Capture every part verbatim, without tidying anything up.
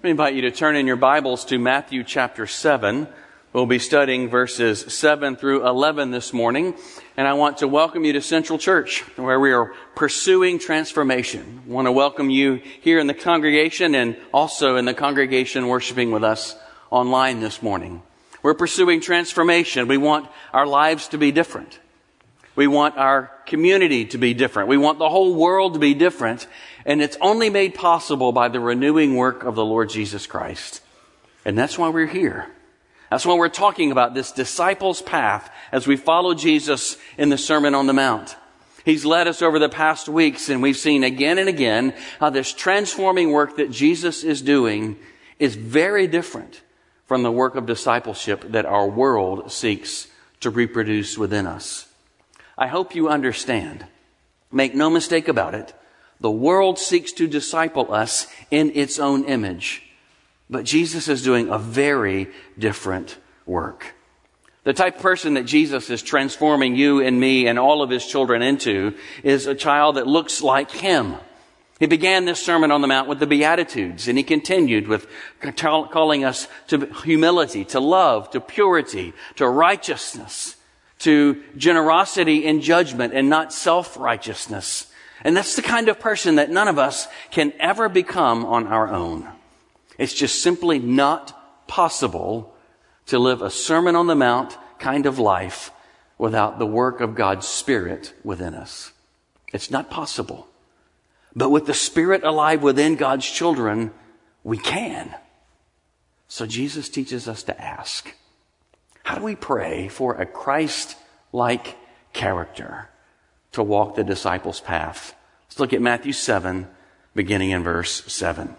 I invite you to turn in your Bibles to Matthew chapter seven. We'll be studying verses seven through eleven this morning. And I want to welcome you to Central Church, where we are pursuing transformation. I want to welcome you here in the congregation and also in the congregation worshiping with us online this morning. We're pursuing transformation. We want our lives to be different. We want our community to be different. We want the whole world to be different. And it's only made possible by the renewing work of the Lord Jesus Christ. And that's why we're here. That's why we're talking about this disciples' path as we follow Jesus in the Sermon on the Mount. He's led us over the past weeks, and we've seen again and again how this transforming work that Jesus is doing is very different from the work of discipleship that our world seeks to reproduce within us. I hope you understand. Make no mistake about it. The world seeks to disciple us in its own image. But Jesus is doing a very different work. The type of person that Jesus is transforming you and me and all of his children into is a child that looks like him. He began this Sermon on the Mount with the Beatitudes, and he continued with calling us to humility, to love, to purity, to righteousness, to generosity in judgment and not self-righteousness. And that's the kind of person that none of us can ever become on our own. It's just simply not possible to live a Sermon on the Mount kind of life without the work of God's Spirit within us. It's not possible. But with the Spirit alive within God's children, we can. So Jesus teaches us to ask. How do we pray for a Christ-like character to walk the disciples' path? Let's look at Matthew seven, beginning in verse seven.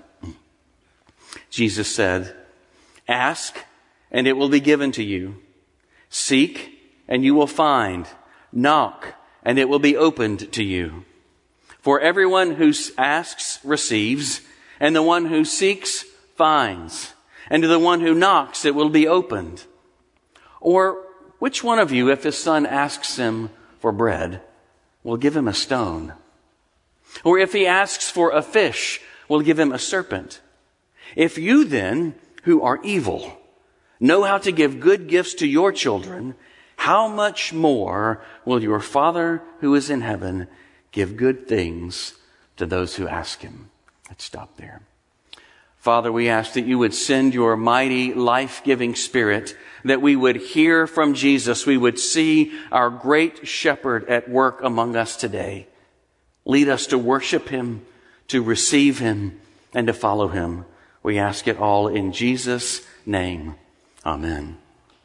Jesus said, "Ask, and it will be given to you. Seek, and you will find. Knock, and it will be opened to you. For everyone who asks receives, and the one who seeks finds. And to the one who knocks it will be opened. Or which one of you, if his son asks him for bread, will give him a stone? Or if he asks for a fish, will give him a serpent? If you then, who are evil, know how to give good gifts to your children, how much more will your Father who is in heaven give good things to those who ask him?" Let's stop there. Father, we ask that you would send your mighty, life-giving Spirit, that we would hear from Jesus. We would see our great shepherd at work among us today. Lead us to worship him, to receive him, and to follow him. We ask it all in Jesus' name. Amen.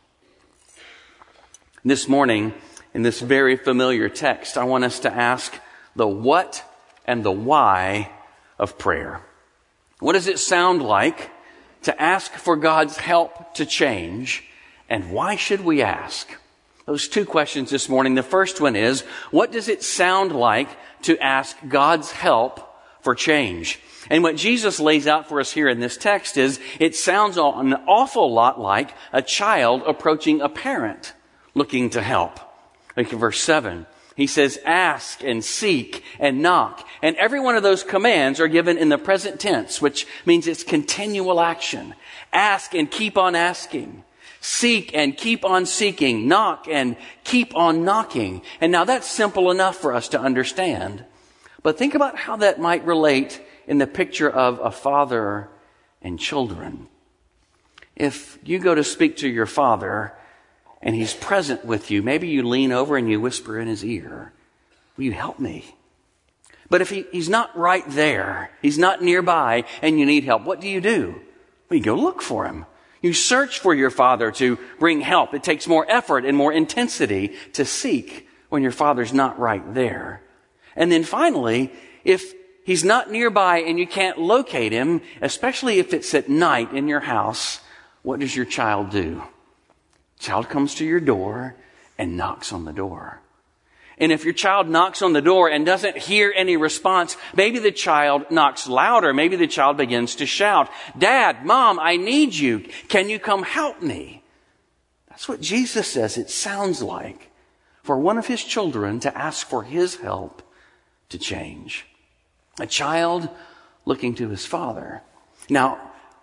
This morning, in this very familiar text, I want us to ask the what and the why of prayer. What does it sound like to ask for God's help to change? And why should we ask? Those two questions this morning. The first one is, what does it sound like to ask God's help for change? And what Jesus lays out for us here in this text is, it sounds an awful lot like a child approaching a parent looking to help. Look at verse seven. He says, ask and seek and knock. And every one of those commands are given in the present tense, which means it's continual action. Ask and keep on asking. Seek and keep on seeking. Knock and keep on knocking. And now that's simple enough for us to understand. But think about how that might relate in the picture of a father and children. If you go to speak to your father and he's present with you, maybe you lean over and you whisper in his ear, "Will you help me?" But if he, he's not right there, he's not nearby, and you need help, what do you do? Well, you go look for him. You search for your father to bring help. It takes more effort and more intensity to seek when your father's not right there. And then finally, if he's not nearby and you can't locate him, especially if it's at night in your house, what does your child do? Child comes to your door and knocks on the door. And if your child knocks on the door and doesn't hear any response, maybe the child knocks louder. Maybe the child begins to shout, "Dad, Mom, I need you. Can you come help me?" That's what Jesus says it sounds like for one of his children to ask for his help to change. A child looking to his father. Now,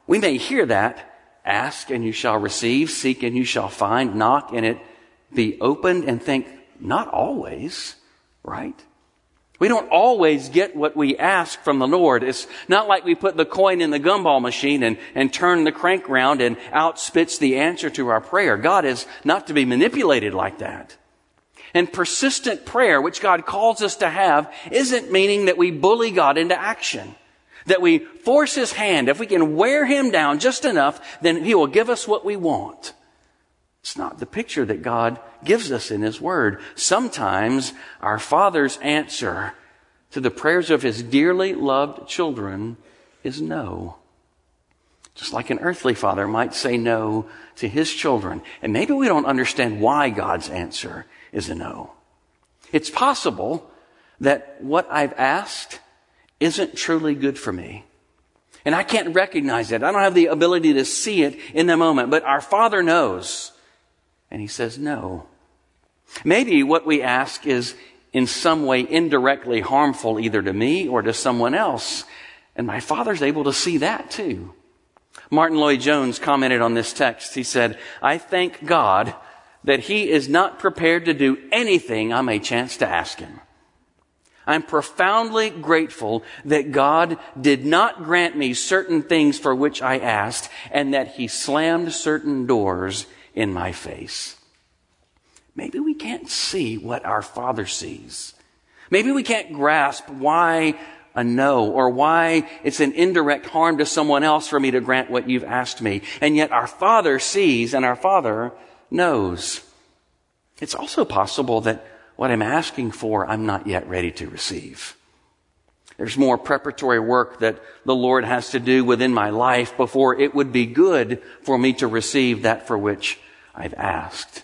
We may hear that, ask and you shall receive, seek and you shall find, knock and it be opened, and think, not always, right? We don't always get what we ask from the Lord. It's not like we put the coin in the gumball machine and, and turn the crank round and out spits the answer to our prayer. God is not to be manipulated like that. And persistent prayer, which God calls us to have, isn't meaning that we bully God into action, that we force His hand. If we can wear Him down just enough, then He will give us what we want. It's not the picture that God gives us in His Word. Sometimes our Father's answer to the prayers of His dearly loved children is no. Just like an earthly father might say no to his children. And maybe we don't understand why God's answer is a no. It's possible that what I've asked isn't truly good for me. And I can't recognize it. I don't have the ability to see it in the moment. But our Father knows. And He says no. Maybe what we ask is in some way indirectly harmful either to me or to someone else. And my Father's able to see that too. Martin Lloyd-Jones commented on this text. He said, I thank God that He is not prepared to do anything I may chance to ask Him. I'm profoundly grateful that God did not grant me certain things for which I asked, and that He slammed certain doors in my face. Maybe we can't see what our Father sees. Maybe we can't grasp why a no, or why it's an indirect harm to someone else for me to grant what you've asked me. And yet our Father sees and our Father knows. It's also possible that what I'm asking for, I'm not yet ready to receive. There's more preparatory work that the Lord has to do within my life before it would be good for me to receive that for which I've asked.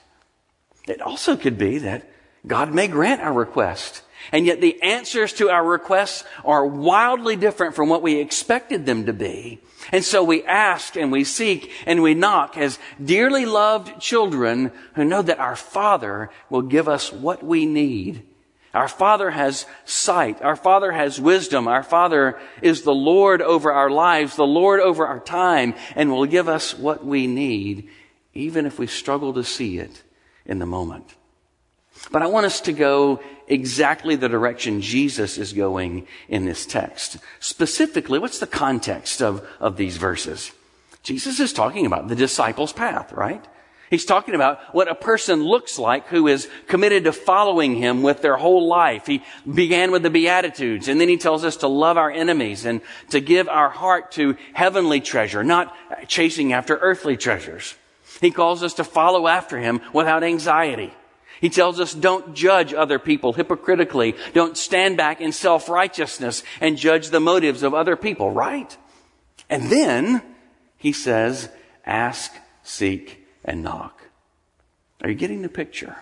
It also could be that God may grant our request, and yet the answers to our requests are wildly different from what we expected them to be. And so we ask and we seek and we knock as dearly loved children who know that our Father will give us what we need. Our Father has sight. Our Father has wisdom. Our Father is the Lord over our lives, the Lord over our time, and will give us what we need, even if we struggle to see it in the moment. But I want us to go exactly the direction Jesus is going in this text. Specifically, what's the context of, of these verses? Jesus is talking about the disciples' path, right? He's talking about what a person looks like who is committed to following Him with their whole life. He began with the Beatitudes, and then He tells us to love our enemies and to give our heart to heavenly treasure, not chasing after earthly treasures. He calls us to follow after Him without anxiety. He tells us don't judge other people hypocritically. Don't stand back in self-righteousness and judge the motives of other people, right? And then He says, ask, seek, and knock. Are you getting the picture?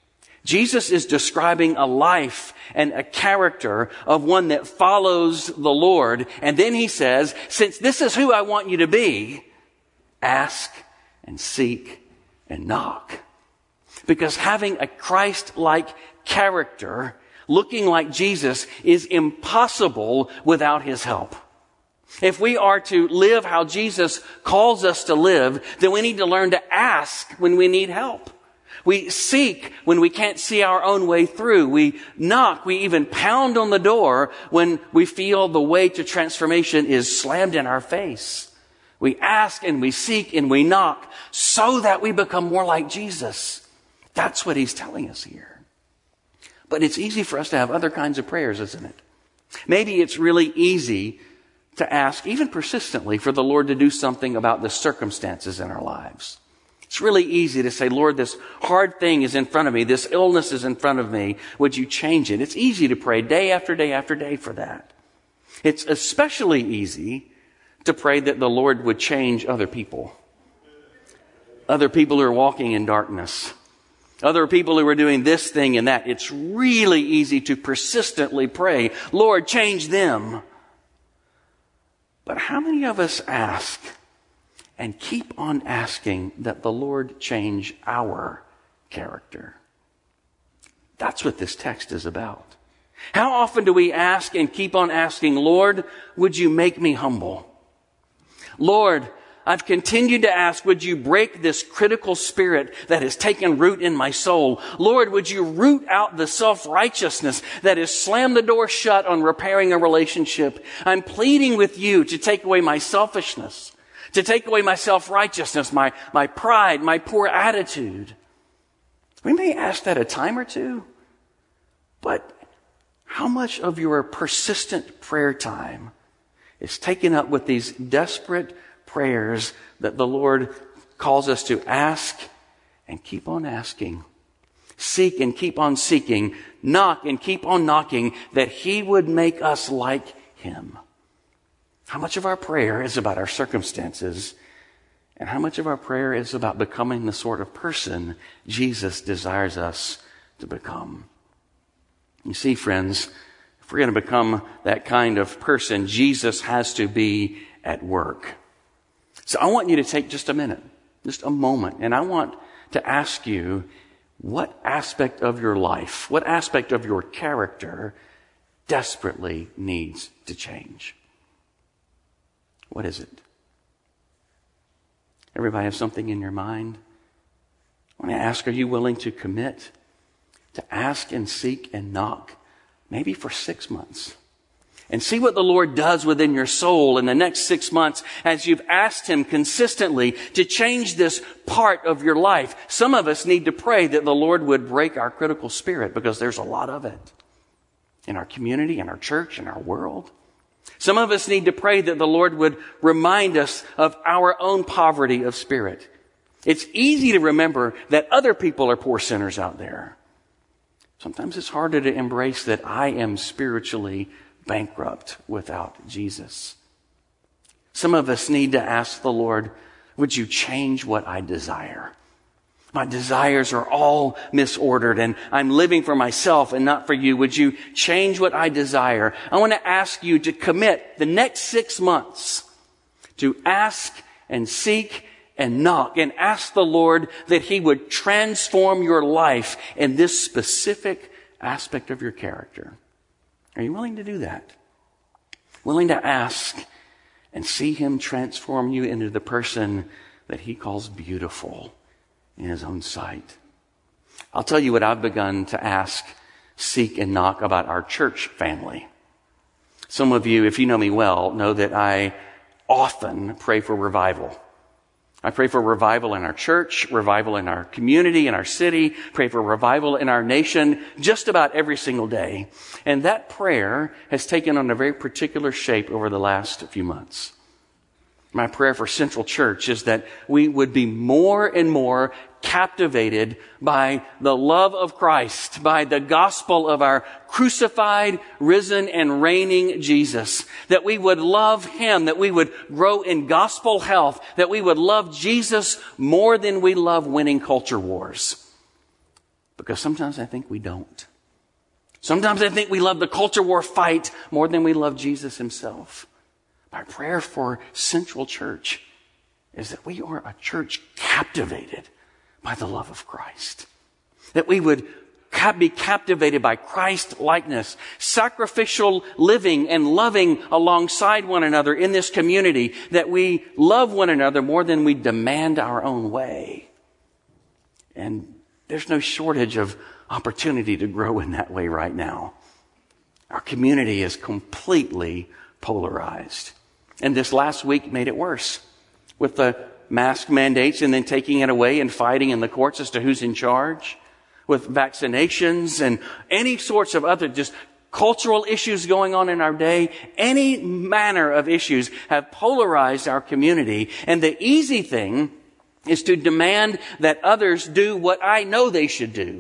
Jesus is describing a life and a character of one that follows the Lord. And then He says, since this is who I want you to be, ask and seek and knock. Because having a Christ-like character, looking like Jesus, is impossible without His help. If we are to live how Jesus calls us to live, then we need to learn to ask when we need help. We seek when we can't see our own way through. We knock, we even pound on the door when we feel the way to transformation is slammed in our face. We ask and we seek and we knock so that we become more like Jesus. That's what He's telling us here. But it's easy for us to have other kinds of prayers, isn't it? Maybe it's really easy to ask, even persistently, for the Lord to do something about the circumstances in our lives. It's really easy to say, Lord, this hard thing is in front of me. This illness is in front of me. Would you change it? It's easy to pray day after day after day for that. It's especially easy to pray that the Lord would change other people. Other people who are walking in darkness. Other people who are doing this thing and that. It's really easy to persistently pray, Lord, change them. But how many of us ask and keep on asking that the Lord change our character? That's what this text is about. How often do we ask and keep on asking, Lord, would you make me humble? Lord, I've continued to ask, would you break this critical spirit that has taken root in my soul? Lord, would you root out the self-righteousness that has slammed the door shut on repairing a relationship? I'm pleading with you to take away my selfishness, to take away my self-righteousness, my, my pride, my poor attitude. We may ask that a time or two, but how much of your persistent prayer time is taken up with these desperate prayers that the Lord calls us to ask and keep on asking, seek and keep on seeking, knock and keep on knocking, that He would make us like Him? How much of our prayer is about our circumstances, and how much of our prayer is about becoming the sort of person Jesus desires us to become? You see, friends, if we're going to become that kind of person, Jesus has to be at work. So I want you to take just a minute, just a moment, and I want to ask you, what aspect of your life, what aspect of your character desperately needs to change? What is it? Everybody have something in your mind? I want to ask, are you willing to commit to ask and seek and knock, maybe for six months? And see what the Lord does within your soul in the next six months as you've asked Him consistently to change this part of your life. Some of us need to pray that the Lord would break our critical spirit, because there's a lot of it in our community, in our church, in our world. Some of us need to pray that the Lord would remind us of our own poverty of spirit. It's easy to remember that other people are poor sinners out there. Sometimes it's harder to embrace that I am spiritually bankrupt without Jesus. Some of us need to ask the Lord, would you change what I desire? My desires are all misordered, and I'm living for myself and not for you. Would you change what I desire? I want to ask you to commit the next six months to ask and seek and knock and ask the Lord that He would transform your life in this specific aspect of your character. Are you willing to do that? Willing to ask and see Him transform you into the person that He calls beautiful in His own sight? I'll tell you what I've begun to ask, seek, and knock about our church family. Some of you, if you know me well, know that I often pray for revival. I pray for revival in our church, revival in our community, in our city, pray for revival in our nation just about every single day. And that prayer has taken on a very particular shape over the last few months. My prayer for Central Church is that we would be more and more captivated by the love of Christ, by the gospel of our crucified, risen, and reigning Jesus. That we would love Him, that we would grow in gospel health, that we would love Jesus more than we love winning culture wars. Because sometimes I think we don't. Sometimes I think we love the culture war fight more than we love Jesus Himself. My prayer for Central Church is that we are a church captivated by the love of Christ. That we would be captivated by Christ likeness, sacrificial living and loving alongside one another in this community. That we love one another more than we demand our own way. And there's no shortage of opportunity to grow in that way right now. Our community is completely polarized. And this last week made it worse with the mask mandates and then taking it away and fighting in the courts as to who's in charge, with vaccinations and any sorts of other just cultural issues going on in our day. Any manner of issues have polarized our community. And the easy thing is to demand that others do what I know they should do.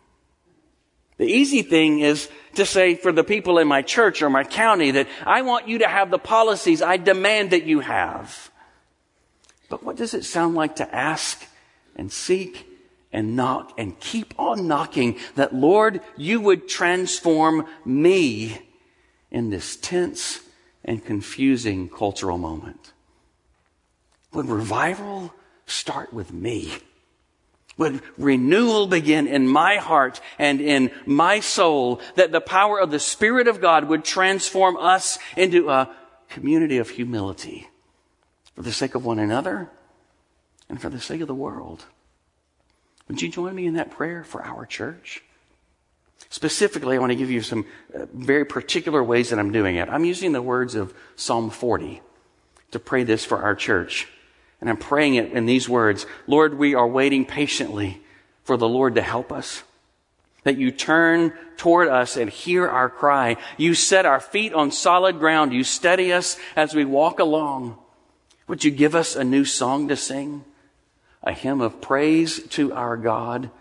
The easy thing is to say for the people in my church or my county that I want you to have the policies I demand that you have. But what does it sound like to ask and seek and knock and keep on knocking that, Lord, you would transform me in this tense and confusing cultural moment? Would revival start with me? Would renewal begin in my heart and in my soul, that the power of the Spirit of God would transform us into a community of humility? for the sake of one another, and for the sake of the world. Would you join me in that prayer for our church? Specifically, I want to give you some uh, very particular ways that I'm doing it. I'm using the words of Psalm forty to pray this for our church. And I'm praying it in these words. Lord, we are waiting patiently for the Lord to help us. That you turn toward us and hear our cry. You set our feet on solid ground. You steady us as we walk along. Would you give us a new song to sing? A hymn of praise to our God.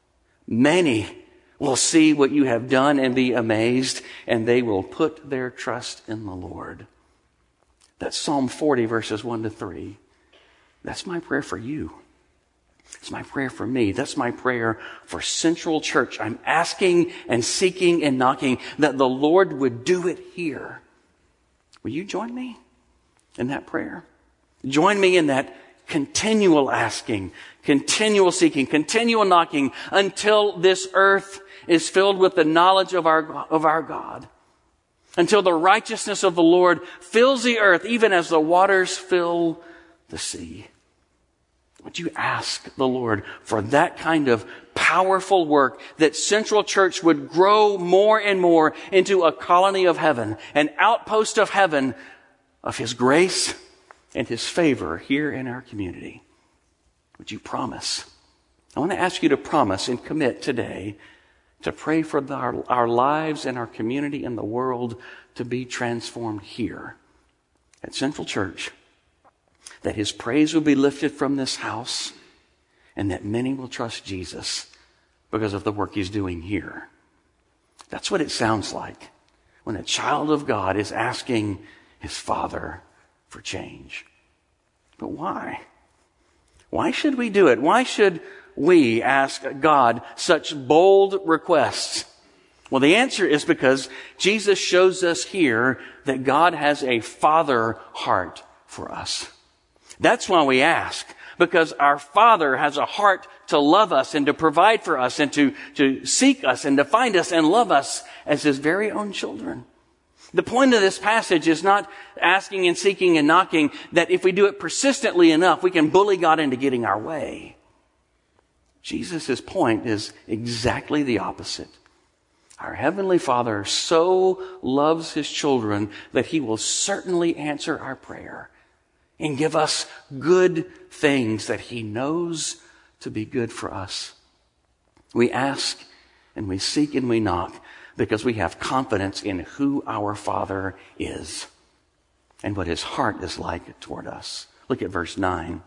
Many will see what you have done and be amazed, and they will put their trust in the Lord. That's Psalm forty, verses one to three. That's my prayer for you. It's my prayer for me. That's my prayer for Central Church. I'm asking and seeking and knocking that the Lord would do it here. Will you join me in that prayer? Join me in that continual asking, continual seeking, continual knocking until this earth is filled with the knowledge of our, of our God. Until the righteousness of the Lord fills the earth, even as the waters fill the sea. Would you ask the Lord for that kind of powerful work, that Central Church would grow more and more into a colony of heaven, an outpost of heaven, of His grace and His favor here in our community? Would you promise? I want to ask you to promise and commit today to pray for the, our, our lives and our community and the world to be transformed here at Central Church. That His praise will be lifted from this house, and that many will trust Jesus because of the work He's doing here. That's what it sounds like when a child of God is asking his Father for change. But why? Why should we do it? Why should we ask God such bold requests? Well, the answer is because Jesus shows us here that God has a Father heart for us. That's why we ask, because our Father has a heart to love us and to provide for us and to, to seek us and to find us and love us as His very own children. The point of this passage is not asking and seeking and knocking that if we do it persistently enough, we can bully God into getting our way. Jesus' point is exactly the opposite. Our Heavenly Father so loves His children that He will certainly answer our prayer and give us good things that He knows to be good for us. We ask and we seek and we knock because we have confidence in who our Father is and what His heart is like toward us. Look at verse nine.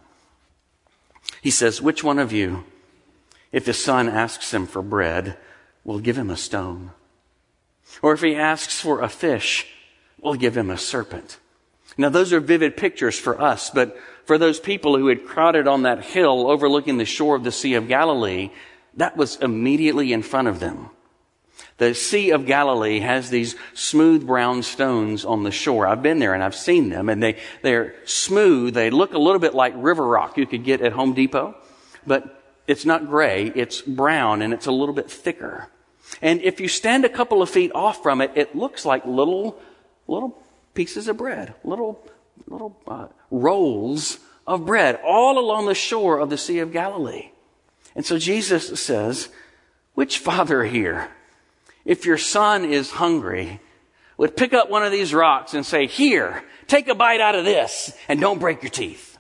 He says, which one of you, if his son asks him for bread, will give him a stone? Or if he asks for a fish, will give him a serpent? Now, those are vivid pictures for us, but for those people who had crowded on that hill overlooking the shore of the Sea of Galilee, that was immediately in front of them. The Sea of Galilee has these smooth brown stones on the shore. I've been there and I've seen them, and they, they're smooth. They look a little bit like river rock you could get at Home Depot, but it's not gray, it's brown, and it's a little bit thicker. And if you stand a couple of feet off from it, it looks like little, little pieces of bread, little, little uh, rolls of bread all along the shore of the Sea of Galilee. And so Jesus says, which father here, if your son is hungry, would pick up one of these rocks and say, here, take a bite out of this and don't break your teeth?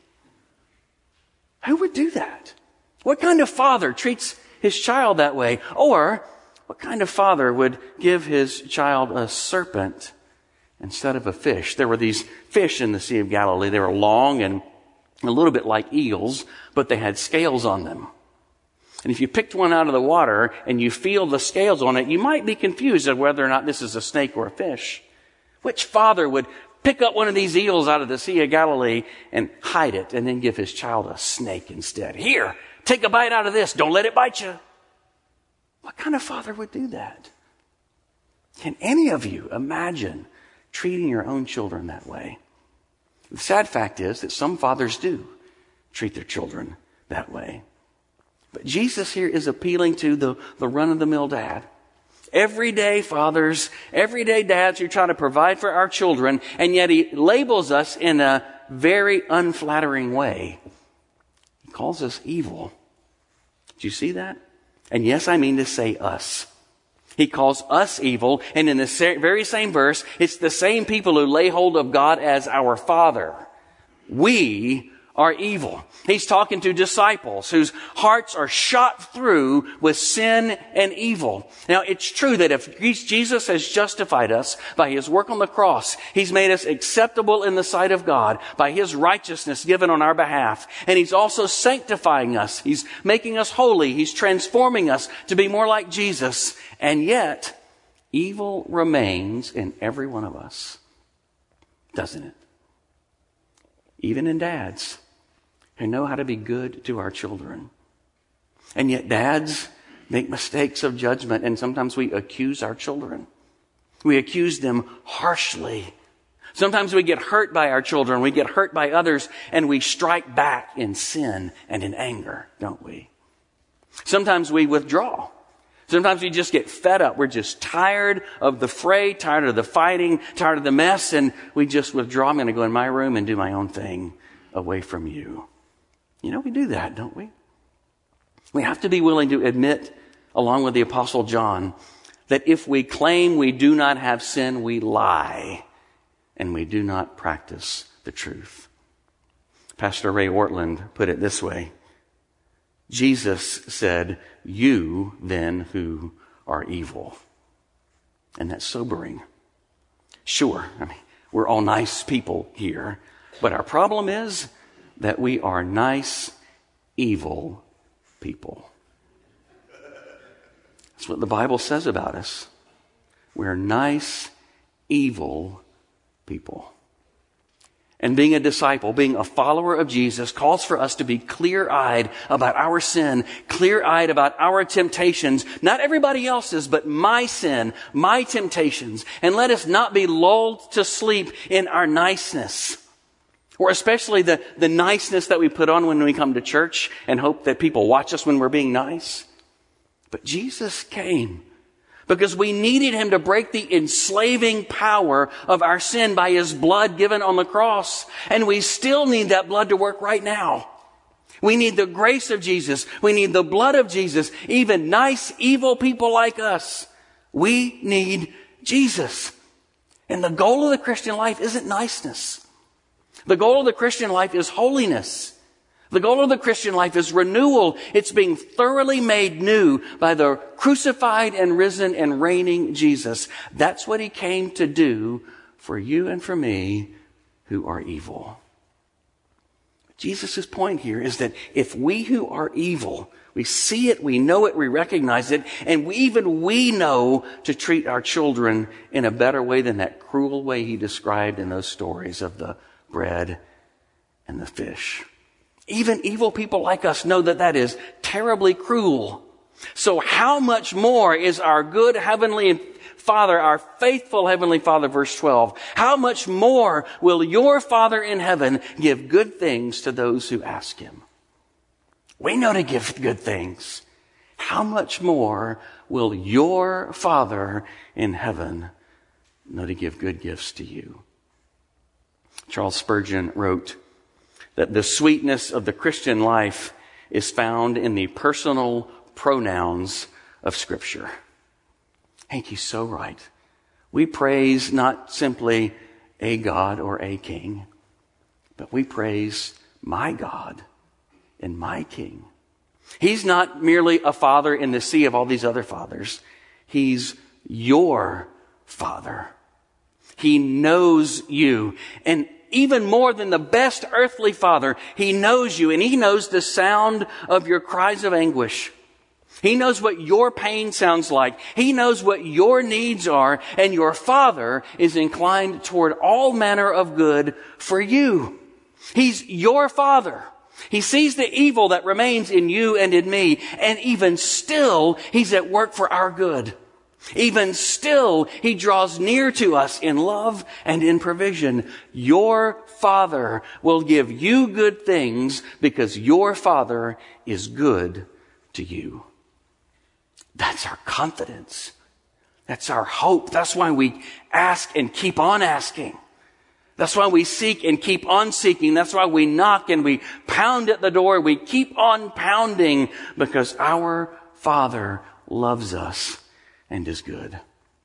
Who would do that? What kind of father treats his child that way? Or what kind of father would give his child a serpent instead of a fish? There were these fish in the Sea of Galilee. They were long and a little bit like eels, but they had scales on them. And if you picked one out of the water and you feel the scales on it, you might be confused of whether or not this is a snake or a fish. Which father would pick up one of these eels out of the Sea of Galilee and hide it and then give his child a snake instead? Here, take a bite out of this. Don't let it bite you. What kind of father would do that? Can any of you imagine treating your own children that way? The sad fact is that some fathers do treat their children that way. But Jesus here is appealing to the, the run-of-the-mill dad. Everyday fathers, everyday dads who try to provide for our children, and yet He labels us in a very unflattering way. He calls us evil. Do you see that? And yes, I mean to say us. He calls us evil, and in the very same verse, it's the same people who lay hold of God as our Father. We are evil. He's talking to disciples whose hearts are shot through with sin and evil. Now, it's true that if Jesus has justified us by His work on the cross, He's made us acceptable in the sight of God by His righteousness given on our behalf. And He's also sanctifying us. He's making us holy. He's transforming us to be more like Jesus. And yet, evil remains in every one of us, doesn't it? Even in dads who know how to be good to our children. And yet dads make mistakes of judgment, and sometimes we accuse our children. We accuse them harshly. Sometimes we get hurt by our children, we get hurt by others, and we strike back in sin and in anger, don't we? Sometimes we withdraw. Sometimes we just get fed up. We're just tired of the fray, tired of the fighting, tired of the mess, and we just withdraw. I'm going to go in my room and do my own thing away from you. You know, we do that, don't we? We have to be willing to admit, along with the Apostle John, that if we claim we do not have sin, we lie, and we do not practice the truth. Pastor Ray Ortland put it this way. Jesus said, "You then who are evil." And that's sobering. Sure, I mean, we're all nice people here, but our problem is that we are nice, evil people. That's what the Bible says about us. We're nice, evil people. And being a disciple, being a follower of Jesus, calls for us to be clear-eyed about our sin, clear-eyed about our temptations, not everybody else's, but my sin, my temptations. And let us not be lulled to sleep in our niceness, or especially the, the niceness that we put on when we come to church and hope that people watch us when we're being nice. But Jesus came because we needed Him to break the enslaving power of our sin by His blood given on the cross. And we still need that blood to work right now. We need the grace of Jesus. We need the blood of Jesus. Even nice, evil people like us. We need Jesus. And the goal of the Christian life isn't niceness. The goal of the Christian life is holiness. The goal of the Christian life is renewal. It's being thoroughly made new by the crucified and risen and reigning Jesus. That's what He came to do for you and for me who are evil. Jesus' point here is that if we who are evil, we see it, we know it, we recognize it, and we, even we know to treat our children in a better way than that cruel way He described in those stories of the bread and the fish. Even evil people like us know that that is terribly cruel. So how much more is our good heavenly Father, our faithful heavenly Father, verse twelve, how much more will your Father in heaven give good things to those who ask Him? We know to give good things. How much more will your Father in heaven know to give good gifts to you? Charles Spurgeon wrote that the sweetness of the Christian life is found in the personal pronouns of Scripture. Ain't he so right? We praise not simply a God or a king, but we praise my God and my King. He's not merely a father in the sea of all these other fathers. He's your Father. He knows you. And even more than the best earthly father, He knows you, and He knows the sound of your cries of anguish. He knows what your pain sounds like. He knows what your needs are, and your Father is inclined toward all manner of good for you. He's your Father. He sees the evil that remains in you and in me, and even still, He's at work for our good. Even still, He draws near to us in love and in provision. Your Father will give you good things because your Father is good to you. That's our confidence. That's our hope. That's why we ask and keep on asking. That's why we seek and keep on seeking. That's why we knock and we pound at the door. We keep on pounding because our Father loves us and is good.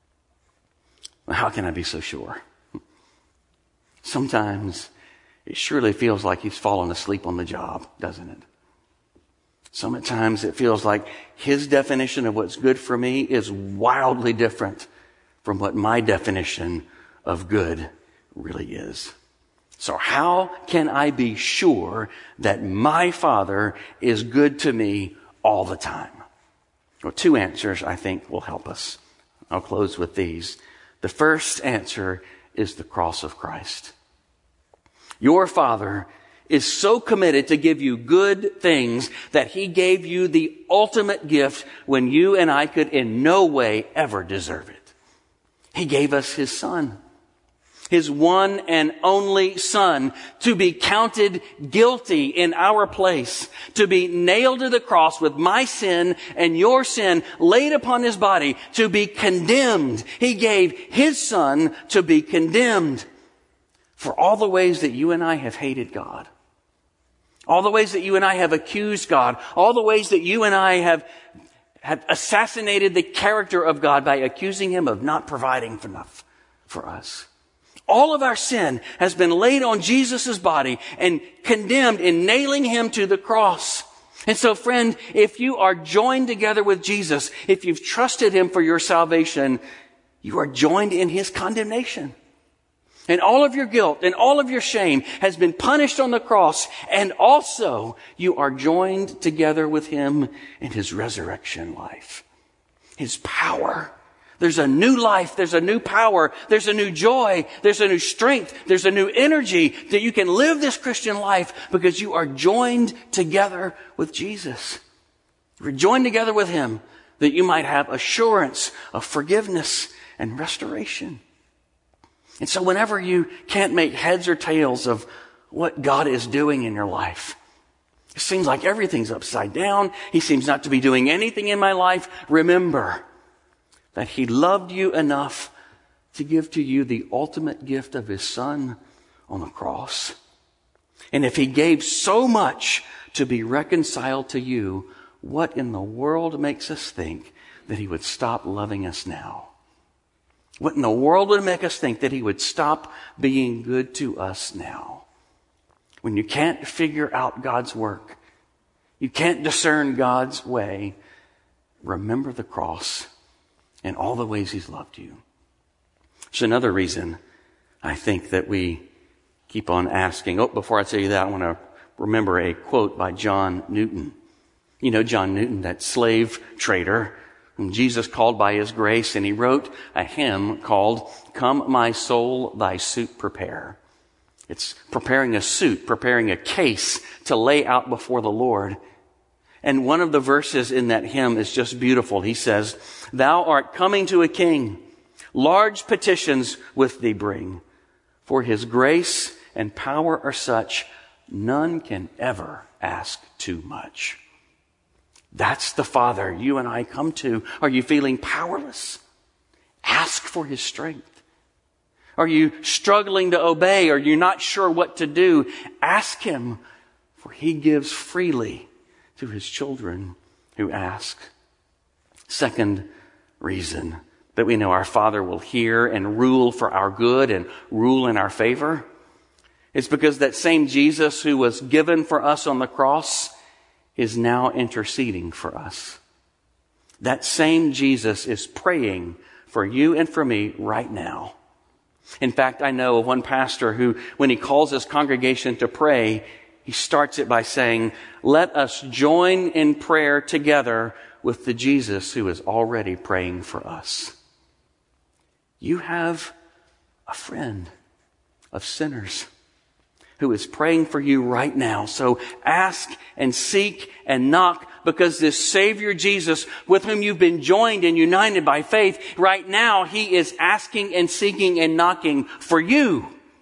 Well, how can I be so sure? Sometimes it surely feels like he's fallen asleep on the job, doesn't it? Sometimes it feels like his definition of what's good for me is wildly different from what my definition of good really is. So how can I be sure that my Father is good to me all the time? Well, two answers I think will help us. I'll close with these. The first answer is the cross of Christ. Your Father is so committed to give you good things that he gave you the ultimate gift when you and I could in no way ever deserve it. He gave us his Son, his one and only Son, to be counted guilty in our place, to be nailed to the cross with my sin and your sin laid upon his body, to be condemned. He gave his Son to be condemned for all the ways that you and I have hated God. All the ways that you and I have accused God. All the ways that you and I have, have assassinated the character of God by accusing him of not providing enough for us. All of our sin has been laid on Jesus' body and condemned in nailing him to the cross. And so, friend, if you are joined together with Jesus, if you've trusted him for your salvation, you are joined in his condemnation. And all of your guilt and all of your shame has been punished on the cross. And also you are joined together with him in his resurrection life. His power. There's a new life. There's a new power. There's a new joy. There's a new strength. There's a new energy that you can live this Christian life because you are joined together with Jesus. You're joined together with him that you might have assurance of forgiveness and restoration. And so whenever you can't make heads or tails of what God is doing in your life, it seems like everything's upside down. He seems not to be doing anything in my life. Remember that he loved you enough to give to you the ultimate gift of his Son on the cross. And if he gave so much to be reconciled to you, what in the world makes us think that he would stop loving us now? What in the world would make us think that he would stop being good to us now? When you can't figure out God's work, you can't discern God's way, remember the cross and all the ways he's loved you. There's another reason I think that we keep on asking. Oh, before I tell you that, I want to remember a quote by John Newton. You know John Newton, that slave trader whom Jesus called by his grace, and he wrote a hymn called "Come My Soul, Thy Suit Prepare." It's preparing a suit, preparing a case to lay out before the Lord. And one of the verses in that hymn is just beautiful. He says, "Thou art coming to a king, large petitions with thee bring. For his grace and power are such, none can ever ask too much." That's the Father you and I come to. Are you feeling powerless? Ask for his strength. Are you struggling to obey? Are you not sure what to do? Ask him, for he gives freely to his children who ask. Second reason that we know our Father will hear and rule for our good and rule in our favor is because that same Jesus who was given for us on the cross is now interceding for us. That same Jesus is praying for you and for me right now. In fact, I know of one pastor who, when he calls his congregation to pray, he starts it by saying, "Let us join in prayer together with the Jesus who is already praying for us." You have a friend of sinners who is praying for you right now. So ask and seek and knock, because this Savior Jesus, with whom you've been joined and united by faith, right now he is asking and seeking and knocking for you.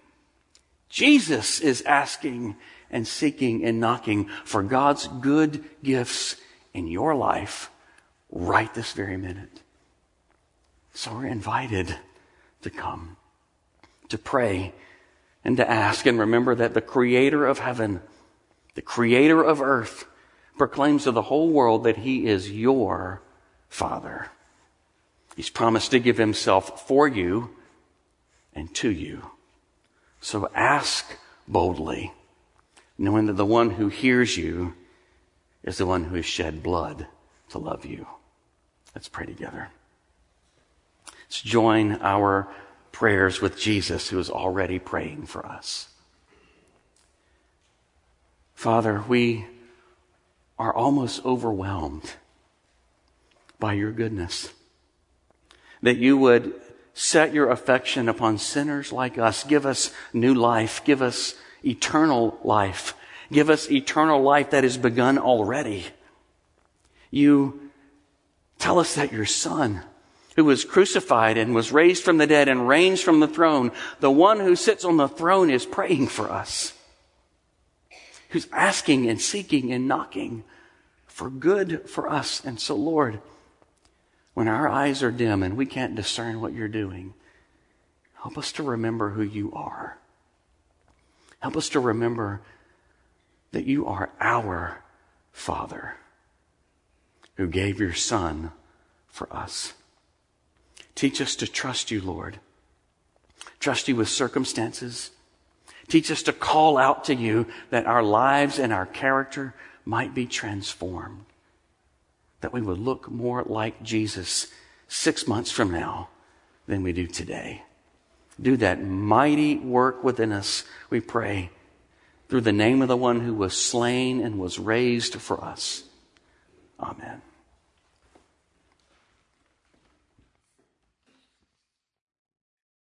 Jesus is asking and seeking and knocking for God's good gifts in your life right this very minute. So we're invited to come, to pray, and to ask and remember that the Creator of heaven, the Creator of earth, proclaims to the whole world that He is your Father. He's promised to give Himself for you and to you. So ask boldly, knowing that the one who hears you is the one who has shed blood to love you. Let's pray together. Let's join our prayers with Jesus, who is already praying for us. Father, we are almost overwhelmed by your goodness. That you would set your affection upon sinners like us. Give us new life. Give us eternal life. Give us eternal life that has begun already. You tell us that your Son, who was crucified and was raised from the dead and reigns from the throne, the one who sits on the throne is praying for us, who's asking and seeking and knocking for good for us. And so, Lord, when our eyes are dim and we can't discern what you're doing, help us to remember who you are. Help us to remember that you are our Father who gave your Son for us. Teach us to trust you, Lord. Trust you with circumstances. Teach us to call out to you that our lives and our character might be transformed. That we would look more like Jesus six months from now than we do today. Do that mighty work within us, we pray, through the name of the one who was slain and was raised for us. Amen.